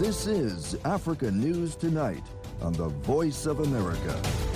This is Africa News Tonight on the Voice of America.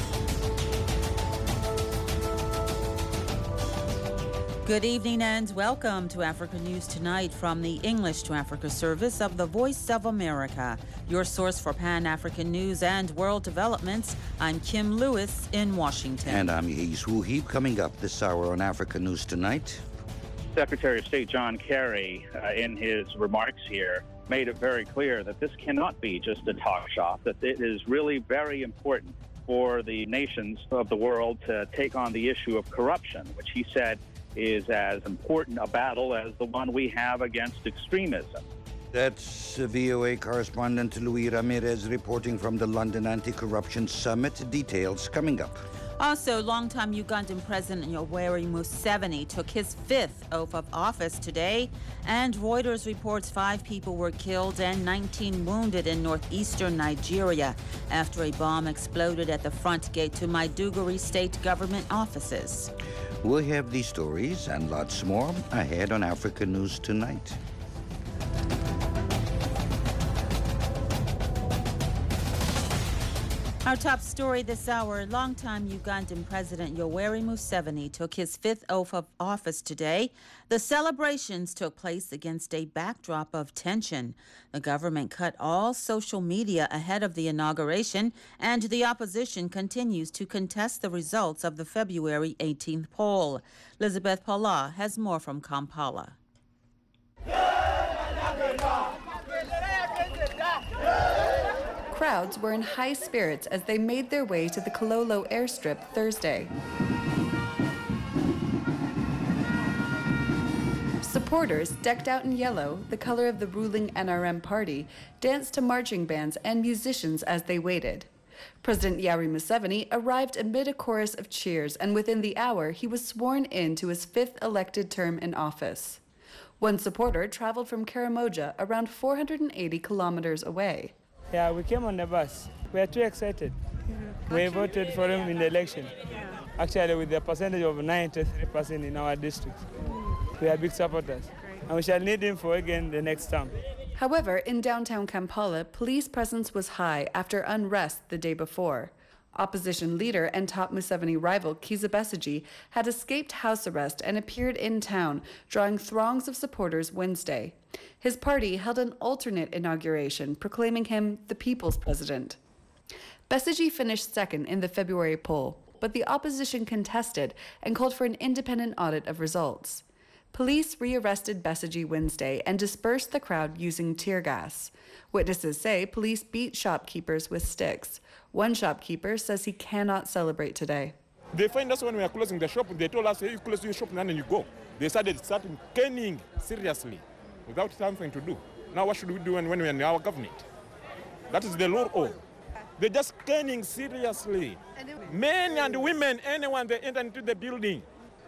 Good evening and welcome to Africa News Tonight from the English to Africa service of the Voice of America, your source for Pan-African news and world developments. I'm Kim Lewis in Washington. And I'm Yves Wuhi. Coming up this hour on Africa News Tonight. Secretary of State John Kerry, in his remarks here, made it very clear that this cannot be just a talk shop, that it is really very important for the nations of the world to take on the issue of corruption, which he said is as important a battle as the one we have against extremism. That's VOA correspondent Luis Ramirez reporting from the London Anti-Corruption Summit. Details coming up. Also, longtime Ugandan President Yoweri Museveni took his fifth oath of office today, and Reuters reports 5 people were killed and 19 wounded in northeastern Nigeria after a bomb exploded at the front gate to Maiduguri state government offices. We'll have these stories and lots more ahead on Africa News Tonight. Our top story this hour, longtime Ugandan President Yoweri Museveni took his fifth oath of office today. The celebrations took place against a backdrop of tension. The government cut all social media ahead of the inauguration, and the opposition continues to contest the results of the February 18th poll. Elizabeth Paula has more from Kampala. Crowds were in high spirits as they made their way to the Kololo airstrip Thursday. Supporters, decked out in yellow, the color of the ruling NRM party, danced to marching bands and musicians as they waited. President Yoweri Museveni arrived amid a chorus of cheers, and within the hour, he was sworn in to his 5th elected term in office. One supporter traveled from Karamoja, around 480 kilometers away. Yeah, we came on the bus. We are too excited. We voted for him in the election. Actually, with the percentage of 93% in our district. We are big supporters. And we shall need him for again the next term. However, in downtown Kampala, police presence was high after unrest the day before. Opposition leader and top Museveni rival Kizza Besigye had escaped house arrest and appeared in town, drawing throngs of supporters Wednesday. His party held an alternate inauguration, proclaiming him the people's president. Besigye finished second in the February poll, but the opposition contested and called for an independent audit of results. Police rearrested Besigye Wednesday and dispersed the crowd using tear gas. Witnesses say police beat shopkeepers with sticks. One shopkeeper says he cannot celebrate today. They find us when we are closing the shop. They told us, hey, you close your shop and then you go. They started caning seriously without something to do. Now what should we do when we are in our government? That is the law. They're just caning seriously. Men and women, anyone, they enter into the building.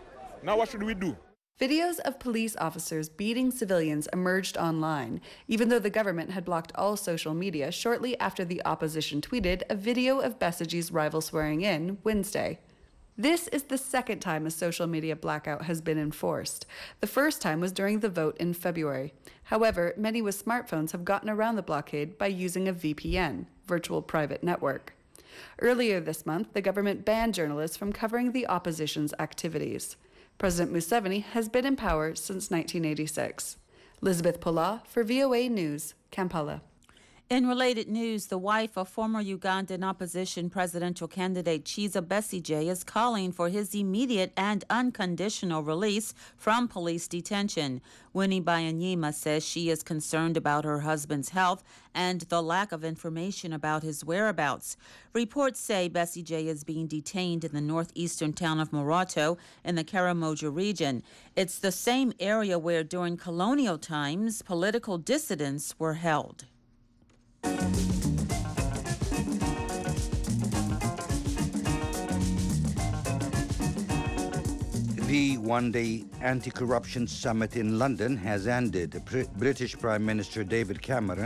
Now what should we do? Videos of police officers beating civilians emerged online, even though the government had blocked all social media shortly after the opposition tweeted a video of Besigye's rival swearing in Wednesday. This is the second time a social media blackout has been enforced. The first time was during the vote in February. However, many with smartphones have gotten around the blockade by using a VPN, virtual private network. Earlier this month, the government banned journalists from covering the opposition's activities. President Museveni has been in power since 1986. Elizabeth Paula for VOA News, Kampala. In related news, the wife of former Ugandan opposition presidential candidate Kizza Besigye is calling for his immediate and unconditional release from police detention. Winnie Byanyima says she is concerned about her husband's health and the lack of information about his whereabouts. Reports say Besigye is being detained in the northeastern town of Moroto in the Karamoja region. It's the same area where during colonial times political dissidents were held. The one-day anti-corruption summit in London has ended. British Prime Minister David Cameron,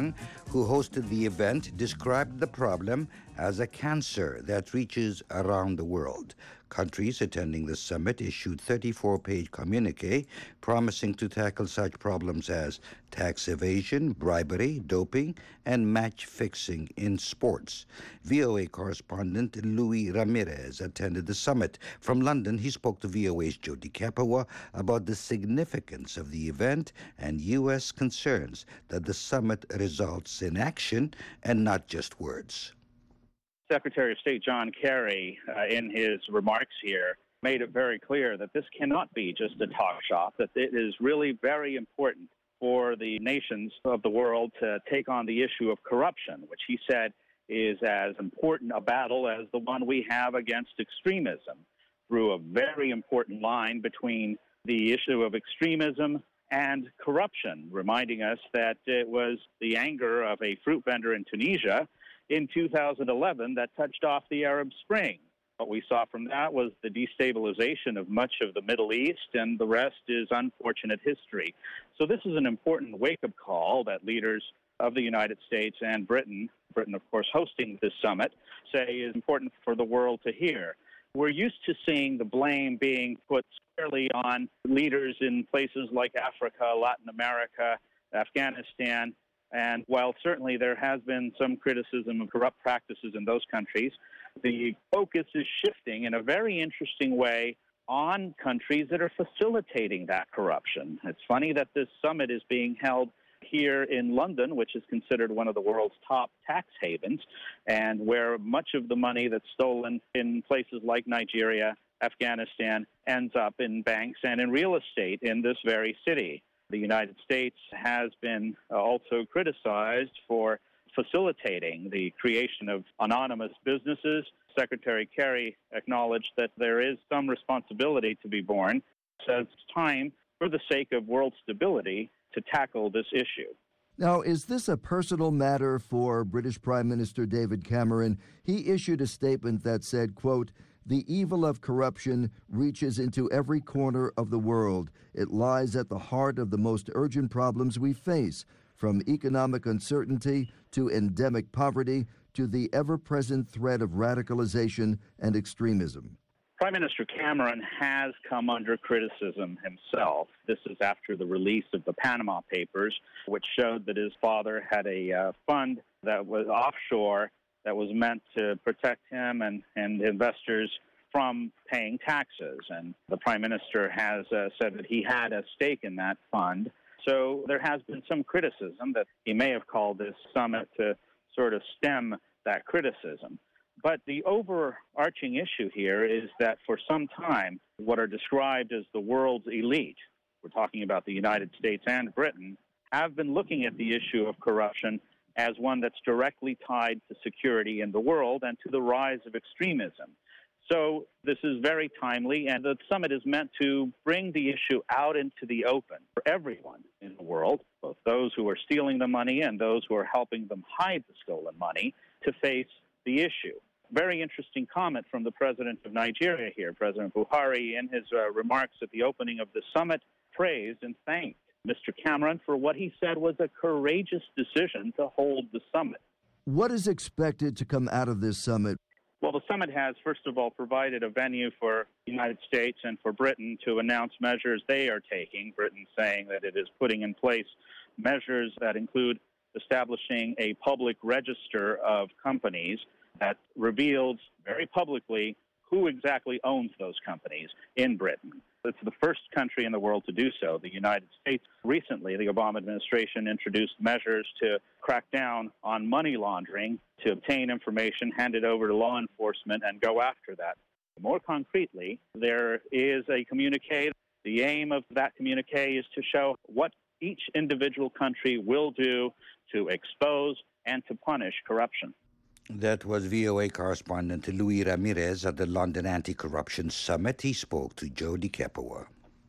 who hosted the event, described the problem as a cancer that reaches around the world. Countries attending the summit issued 34-page communique promising to tackle such problems as tax evasion, bribery, doping, and match fixing in sports. VOA correspondent Luis Ramirez attended the summit. From London, he spoke to VOA's Jody Kapawa about the significance of the event and U.S. concerns that the summit results in action and not just words. Secretary of State John Kerry, in his remarks here, made it very clear that this cannot be just a talk shop, that it is really very important for the nations of the world to take on the issue of corruption, which he said is as important a battle as the one we have against extremism, through a very important line between the issue of extremism and corruption, reminding us that it was the anger of a fruit vendor in Tunisia in 2011 that touched off the Arab Spring. What we saw from that was the destabilization of much of the Middle East, and the rest is unfortunate history. So this is an important wake-up call that leaders of the United States and Britain, of course hosting this summit, say is important for the world to hear. We're used to seeing the blame being put squarely on leaders in places like Africa, Latin America, Afghanistan, and while certainly there has been some criticism of corrupt practices in those countries, the focus is shifting in a very interesting way on countries that are facilitating that corruption. It's funny that this summit is being held here in London, which is considered one of the world's top tax havens, and where much of the money that's stolen in places like Nigeria, Afghanistan, ends up in banks and in real estate in this very city. The United States has been also criticized for facilitating the creation of anonymous businesses. Secretary Kerry acknowledged that there is some responsibility to be borne. So it's time, for the sake of world stability, to tackle this issue. Now, is this a personal matter for British Prime Minister David Cameron? He issued a statement that said, quote, "The evil of corruption reaches into every corner of the world. It lies at the heart of the most urgent problems we face, from economic uncertainty to endemic poverty to the ever-present threat of radicalization and extremism." Prime Minister Cameron has come under criticism himself. This is after the release of the Panama Papers, which showed that his father had a fund that was offshore that was meant to protect him and investors from paying taxes. And the Prime Minister has said that he had a stake in that fund. So there has been some criticism that he may have called this summit to sort of stem that criticism. But the overarching issue here is that for some time, what are described as the world's elite, we're talking about the United States and Britain, have been looking at the issue of corruption as one that's directly tied to security in the world and to the rise of extremism. So this is very timely, and the summit is meant to bring the issue out into the open for everyone in the world, both those who are stealing the money and those who are helping them hide the stolen money, to face the issue. Very interesting comment from the president of Nigeria here. President Buhari, in his remarks at the opening of the summit, praised and thanked Mr. Cameron for what he said was a courageous decision to hold the summit. What is expected to come out of this summit? Well, the summit has, first of all, provided a venue for the United States and for Britain to announce measures they are taking. Britain saying that it is putting in place measures that include establishing a public register of companies that reveals very publicly who exactly owns those companies in Britain. It's the first country in the world to do so. The United States recently, the Obama administration introduced measures to crack down on money laundering, to obtain information, hand it over to law enforcement, and go after that. More concretely, there is a communique. The aim of that communique is to show what each individual country will do to expose and to punish corruption. That was VOA correspondent Luis Ramirez at the London Anti-Corruption Summit. He spoke to Jody Kapawa.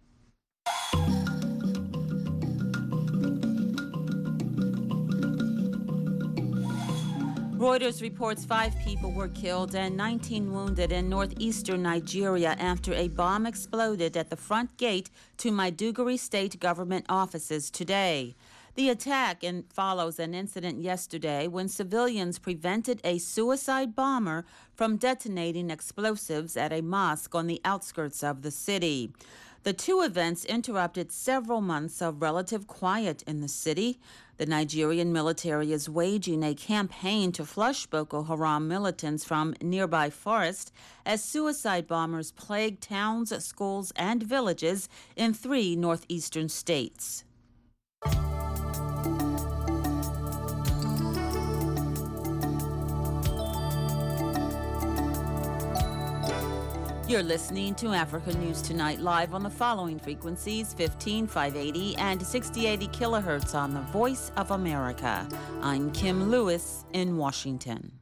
Reuters reports 5 people were killed and 19 wounded in northeastern Nigeria after a bomb exploded at the front gate to Maiduguri state government offices today. The attack follows an incident yesterday when civilians prevented a suicide bomber from detonating explosives at a mosque on the outskirts of the city. The two events interrupted several months of relative quiet in the city. The Nigerian military is waging a campaign to flush Boko Haram militants from nearby forests as suicide bombers plague towns, schools, and villages in 3 northeastern states. You're listening to Africa News Tonight live on the following frequencies: 15,580 and 6080 kilohertz on the Voice of America. I'm Kim Lewis in Washington.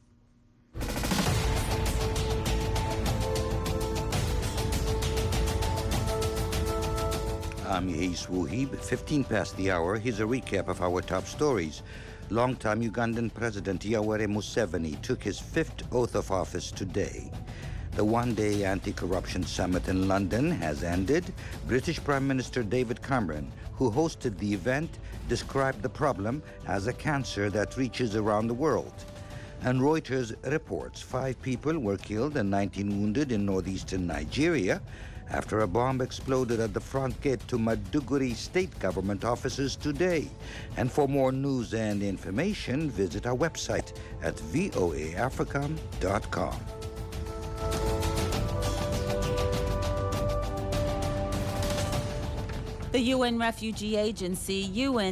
I'm Yeis Wuhib. 15 past the hour. Here's a recap of our top stories. Longtime Ugandan President Yoweri Museveni took his 5th oath of office today. The one-day anti-corruption summit in London has ended. British Prime Minister David Cameron, who hosted the event, described the problem as a cancer that reaches around the world. And Reuters reports 5 people were killed and 19 wounded in northeastern Nigeria after a bomb exploded at the front gate to Maiduguri state government offices today. And for more news and information, visit our website at voaafrica.com. The UN Refugee Agency,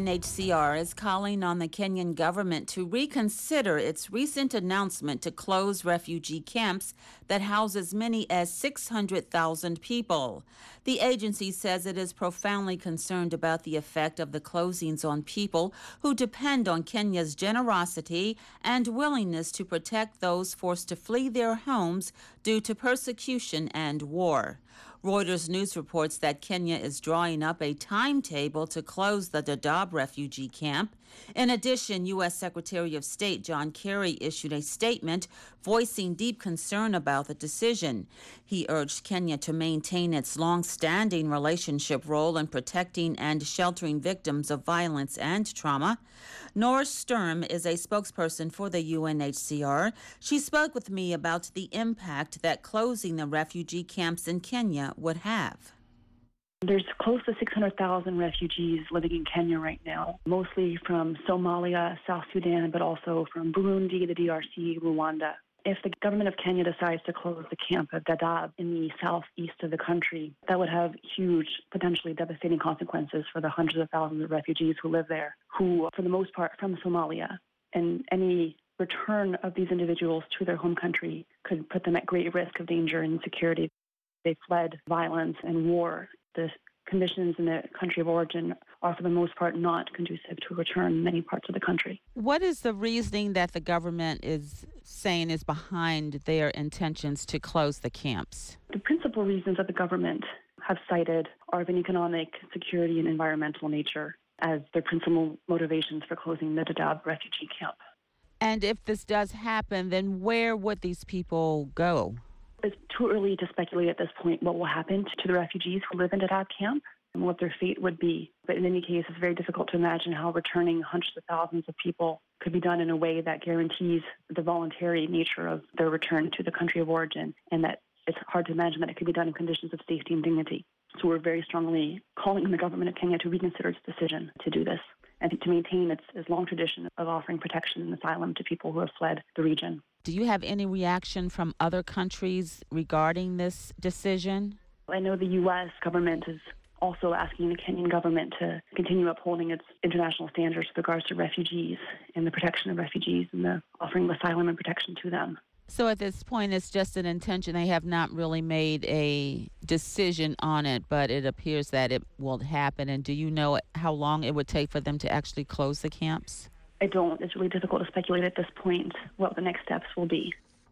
UNHCR, is calling on the Kenyan government to reconsider its recent announcement to close refugee camps that house as many as 600,000 people. The agency says it is profoundly concerned about the effect of the closings on people who depend on Kenya's generosity and willingness to protect those forced to flee their homes due to persecution and war. Reuters News reports that Kenya is drawing up a timetable to close the Dadaab refugee camp. In addition, U.S. Secretary of State John Kerry issued a statement voicing deep concern about the decision. He urged Kenya to maintain its long-standing relationship role in protecting and sheltering victims of violence and trauma. Nora Sturm is a spokesperson for the UNHCR. She spoke with me about the impact that closing the refugee camps in Kenya would have. There's close to 600,000 refugees living in Kenya right now, mostly from Somalia, South Sudan, but also from Burundi, the DRC, Rwanda. If the government of Kenya decides to close the camp of Dadaab in the southeast of the country, that would have huge, potentially devastating consequences for the hundreds of thousands of refugees who live there, who, for the most part, from Somalia. And any return of these individuals to their home country could put them at great risk of danger and insecurity. They fled violence and war. The conditions in the country of origin are, for the most part, not conducive to a return in many parts of the country. What is the reasoning that the government is saying is behind their intentions to close the camps? The principal reasons that the government have cited are of an economic, security, and environmental nature as their principal motivations for closing the Dadaab refugee camp. And if this does happen, then where would these people go? It's too early to speculate at this point what will happen to the refugees who live in Dadaab camp and what their fate would be. But in any case, it's very difficult to imagine how returning hundreds of thousands of people could be done in a way that guarantees the voluntary nature of their return to the country of origin, and that it's hard to imagine that it could be done in conditions of safety and dignity. So we're very strongly calling on the government of Kenya to reconsider its decision to do this and to maintain its long tradition of offering protection and asylum to people who have fled the region. Do you have any reaction from other countries regarding this decision? I know the U.S. government is also asking the Kenyan government to continue upholding its international standards with regards to refugees and the protection of refugees and the offering of asylum and protection to them. So at this point, it's just an intention. They have not really made a decision on it, but it appears that it will happen. And do you know how long it would take for them to actually close the camps? I don't. It's really difficult to speculate at this point what the next steps will be.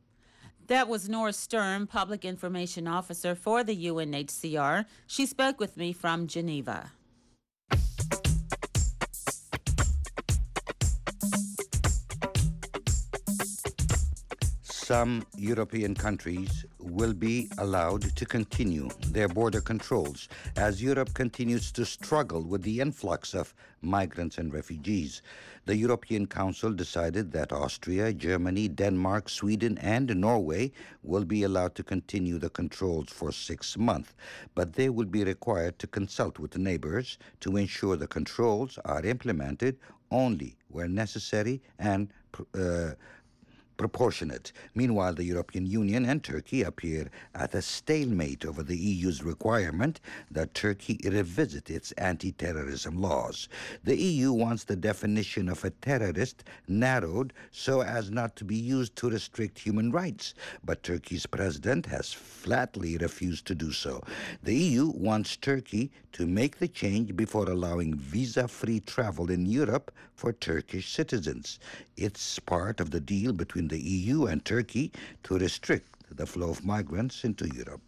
That was Nora Sturm, Public Information Officer for the UNHCR. She spoke with me from Geneva. Some European countries will be allowed to continue their border controls as Europe continues to struggle with the influx of migrants and refugees. The European Council decided that Austria, Germany, Denmark, Sweden, and Norway will be allowed to continue the controls for 6 months, but they will be required to consult with neighbors to ensure the controls are implemented only where necessary and proportionate. Meanwhile, the European Union and Turkey appear at a stalemate over the EU's requirement that Turkey revisit its anti-terrorism laws. The EU wants the definition of a terrorist narrowed so as not to be used to restrict human rights, but Turkey's president has flatly refused to do so. The EU wants Turkey to make the change before allowing visa-free travel in Europe for Turkish citizens. It's part of the deal between the EU and Turkey to restrict the flow of migrants into Europe.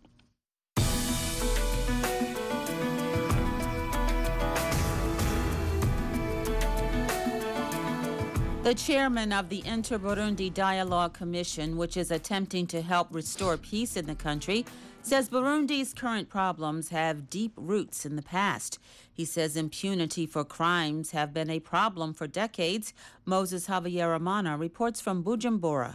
The chairman of the Inter-Burundi Dialogue Commission, which is attempting to help restore peace in the country, says Burundi's current problems have deep roots in the past. He says impunity for crimes have been a problem for decades. Moses Havyarimana reports from Bujumbura.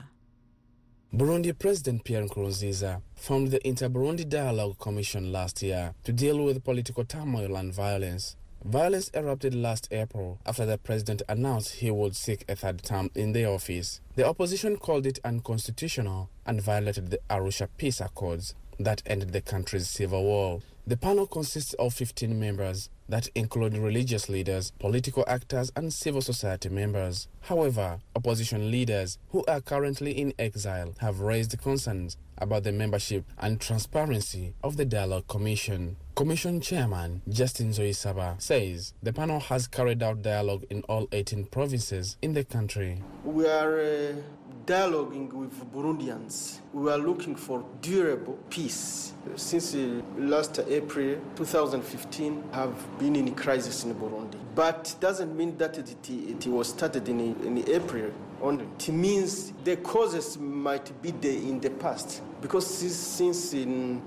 Burundi President Pierre Nkurunziza formed the Inter-Burundi Dialogue Commission last year to deal with political turmoil and violence. Violence erupted last April after the president announced he would seek a third term in the office. The opposition called it unconstitutional and violated the Arusha Peace Accords that ended the country's civil war. The panel consists of 15 members that include religious leaders, political actors, and civil society members. However, opposition leaders who are currently in exile have raised concerns about the membership and transparency of the Dialogue Commission. Commission Chairman Justin Zoisaba says the panel has carried out dialogue in all 18 provinces in the country. We are dialoguing with Burundians. We are looking for durable peace. Since last April 2015, have been in a crisis in Burundi. But it doesn't mean that it was started in April only. It means the causes might be there in the past. Because since in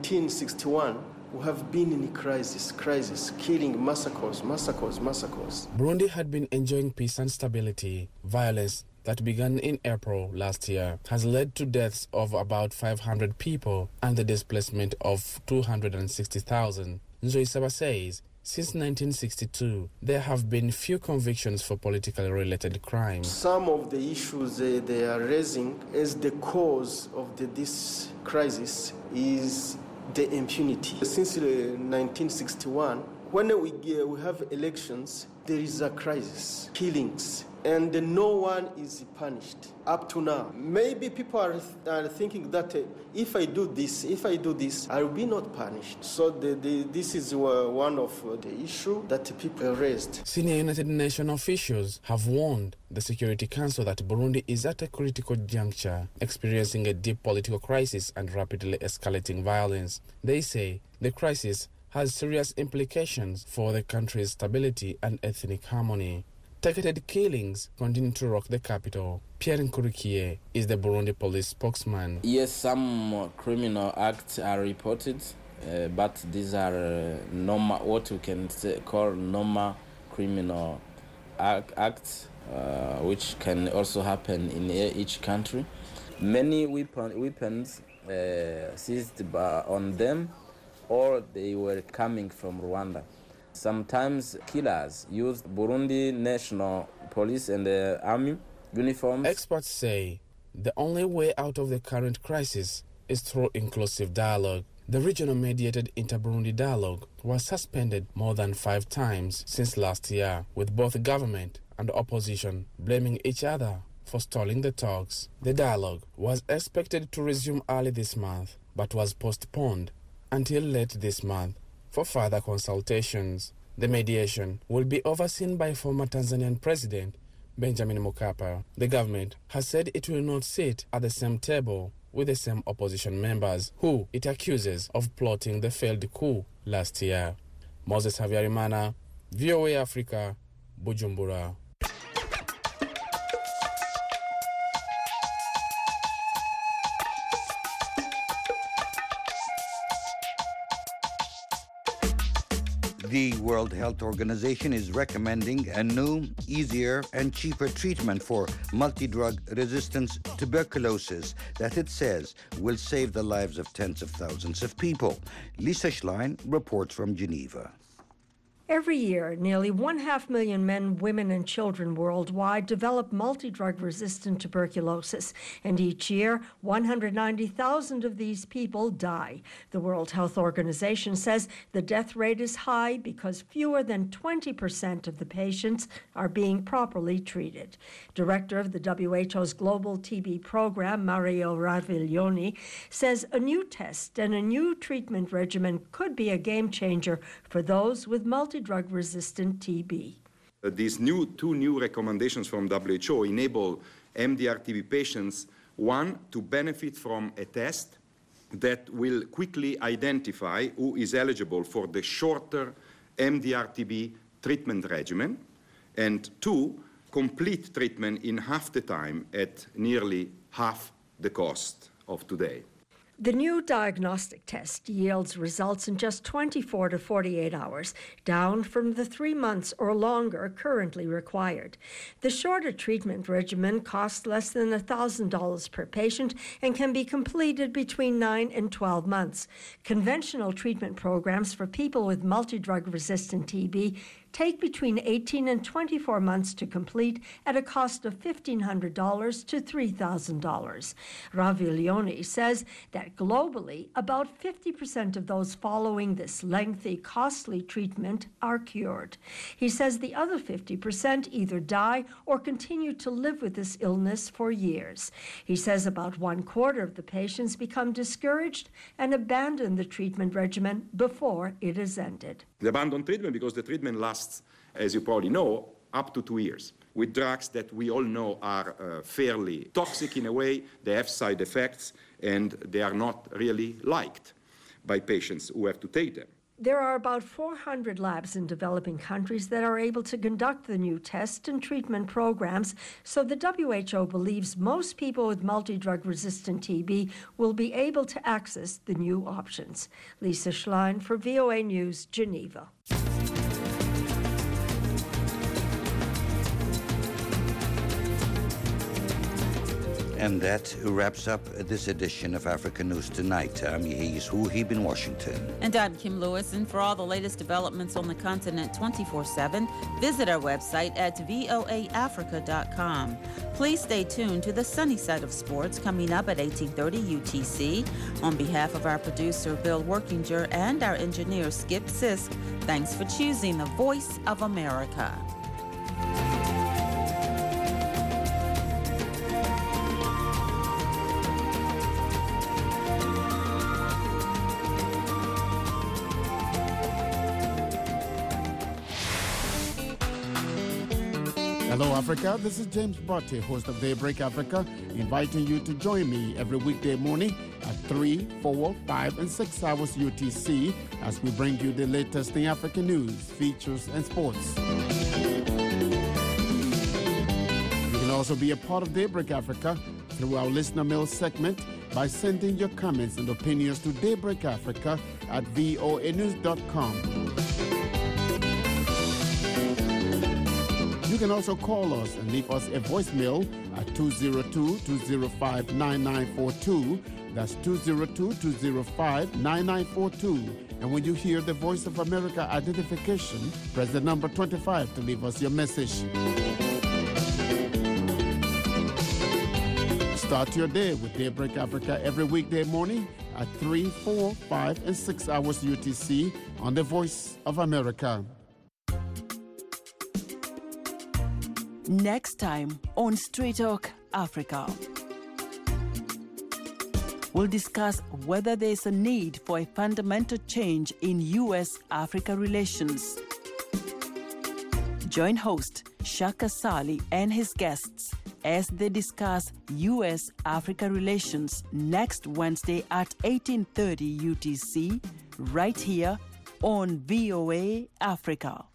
1961, we have been in a crisis, killing, massacres. Burundi had been enjoying peace and stability. Violence that began in April last year has led to deaths of about 500 people and the displacement of 260,000. Nzoisaba says since 1962, there have been few convictions for politically related crimes. Some of the issues they are raising as the cause of this crisis is the impunity. Since 1961, when we have elections, there is a crisis, killings, and no one is punished up to now. Maybe people are thinking that if I do this, I will be not punished. So this is one of the issues that people raised. Senior United Nations officials have warned the Security Council that Burundi is at a critical juncture, experiencing a deep political crisis and rapidly escalating violence. They say the crisis has serious implications for the country's stability and ethnic harmony. Targeted killings continue to rock the capital. Pierre Nkurikiye is the Burundi police spokesman. Yes, some criminal acts are reported, but these are normal, what we can call normal criminal acts, which can also happen in each country. Many weapons seized on them, or they were coming from Rwanda. Sometimes killers used Burundi National Police and the army uniforms. Experts say the only way out of the current crisis is through inclusive dialogue. The regional mediated Inter-Burundi dialogue was suspended more than 5 times since last year, with both government and opposition blaming each other for stalling the talks. The dialogue was expected to resume early this month, but was postponed until late this month for further consultations. The mediation will be overseen by former Tanzanian President Benjamin Mkapa. The government has said it will not sit at the same table with the same opposition members who it accuses of plotting the failed coup last year. Moses Havyarimana, VOA Africa, Bujumbura. The World Health Organization is recommending a new, easier, and cheaper treatment for multi-drug resistant tuberculosis that it says will save the lives of tens of thousands of people. Lisa Schlein reports from Geneva. Every year, nearly 500,000 men, women, and children worldwide develop multi-drug-resistant tuberculosis, and each year, 190,000 of these people die. The World Health Organization says the death rate is high because fewer than 20% of the patients are being properly treated. Director of the WHO's Global TB Program, Mario Raviglione, says a new test and a new treatment regimen could be a game changer for those with multi-drug-resistant TB. These two new recommendations from WHO enable MDR-TB patients, one, to benefit from a test that will quickly identify who is eligible for the shorter MDR-TB treatment regimen, and two, complete treatment in half the time at nearly half the cost of today. The new diagnostic test yields results in just 24 to 48 hours, down from the 3 months or longer currently required. The shorter treatment regimen costs less than $1,000 per patient and can be completed between 9 and 12 months. Conventional treatment programs for people with multi-drug-resistant TB take between 18 and 24 months to complete at a cost of $1,500 to $3,000. Raviglione says that globally, about 50% of those following this lengthy, costly treatment are cured. He says the other 50% either die or continue to live with this illness for years. He says about 1/4 of the patients become discouraged and abandon the treatment regimen before it is ended. They abandon treatment because the treatment lasts, as you probably know, up to 2 years, with drugs that we all know are fairly toxic in a way. They have side effects, and they are not really liked by patients who have to take them. There are about 400 labs in developing countries that are able to conduct the new test and treatment programs, so the WHO believes most people with multi-drug-resistant TB will be able to access the new options. Lisa Schlein for VOA News, Geneva. And that wraps up this edition of Africa News Tonight. I'm Yehiz Huhib in Washington. And I'm Kim Lewis. And for all the latest developments on the continent 24/7, visit our website at voaafrica.com. Please stay tuned to the sunny side of sports coming up at 18:30 UTC. On behalf of our producer, Bill Workinger, and our engineer, Skip Sisk, thanks for choosing the Voice of America. Hello, Africa. This is James Botte, host of Daybreak Africa, inviting you to join me every weekday morning at 3, 4, 5, and 6 hours UTC as we bring you the latest in African news, features, and sports. You can also be a part of Daybreak Africa through our listener mail segment by sending your comments and opinions to Daybreak Africa at voanews.com. You can also call us and leave us a voicemail at 202-205-9942. That's 202-205-9942. And when you hear the Voice of America identification, press the number 25 to leave us your message. Start your day with Daybreak Africa every weekday morning at 3, 4, 5, and 6 hours UTC on the Voice of America. Next time on Straight Talk Africa, we'll discuss whether there's a need for a fundamental change in U.S.-Africa relations. Join host Shaka Sali and his guests as they discuss U.S.-Africa relations next Wednesday at 18:30 UTC, right here on VOA Africa.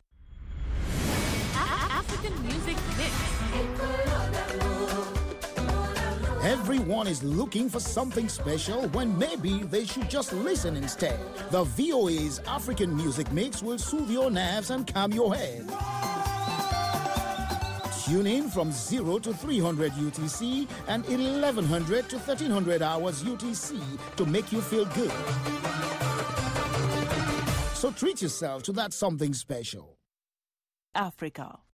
African Music Mix. Everyone is looking for something special when maybe they should just listen instead. The VOA's African Music Mix will soothe your nerves and calm your head. Tune in from 0 to 300 UTC and 1100 to 1300 hours UTC to make you feel good. So treat yourself to that something special. Africa.